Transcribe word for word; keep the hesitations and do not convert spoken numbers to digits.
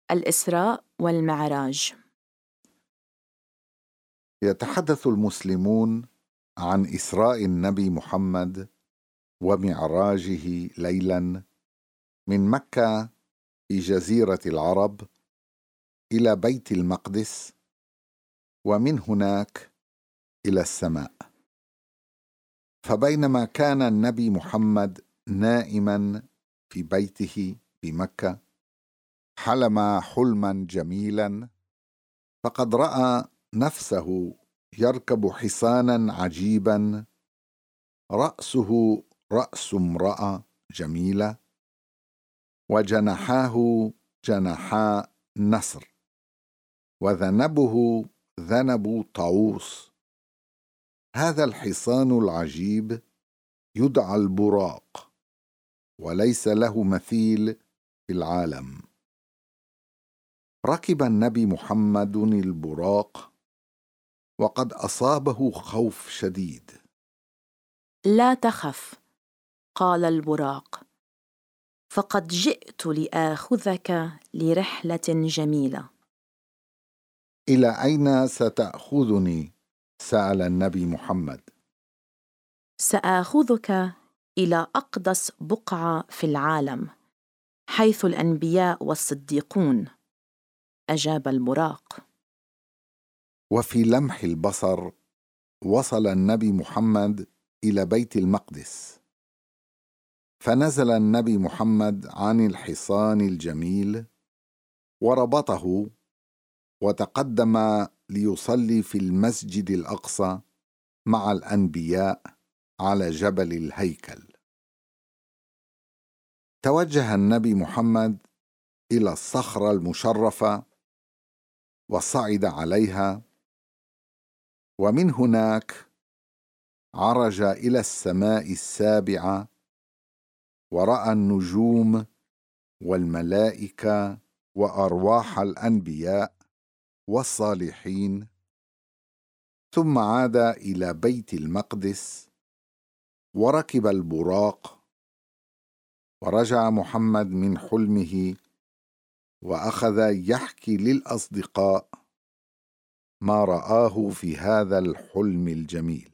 الإسراء والمعراج. يتحدث المسلمون عن إسراء النبي محمد ومعراجه ليلا من مكة في جزيرة العرب إلى بيت المقدس، ومن هناك إلى السماء. فبينما كان النبي محمد نائما في بيته بمكة، حلم حلما جميلا، فقد رأى نفسه يركب حصانا عجيبا رأسه رأس امرأة جميلة، وجناحاه جناحا نسر، وذنبه ذنب طاووس. هذا الحصان العجيب يدعى البراق، وليس له مثيل في العالم. ركب النبي محمد البراق وقد أصابه خوف شديد. لا تخف، قال البراق، فقد جئت لآخذك لرحلة جميلة. إلى أين ستأخذني؟ سأل النبي محمد. سآخذك إلى أقدس بقعة في العالم، حيث الأنبياء والصديقون، أجاب البراق. وفي لمح البصر وصل النبي محمد إلى بيت المقدس، فنزل النبي محمد عن الحصان الجميل وربطه، وتقدم ليصلي في المسجد الأقصى مع الأنبياء على جبل الهيكل. توجه النبي محمد إلى الصخرة المشرفة وصعد عليها، ومن هناك عرج إلى السماء السابعة، ورأى النجوم والملائكة وأرواح الأنبياء والصالحين، ثم عاد إلى بيت المقدس وركب البراق. ورجع محمد من حلمه وأخذ يحكي للأصدقاء ما رآه في هذا الحلم الجميل.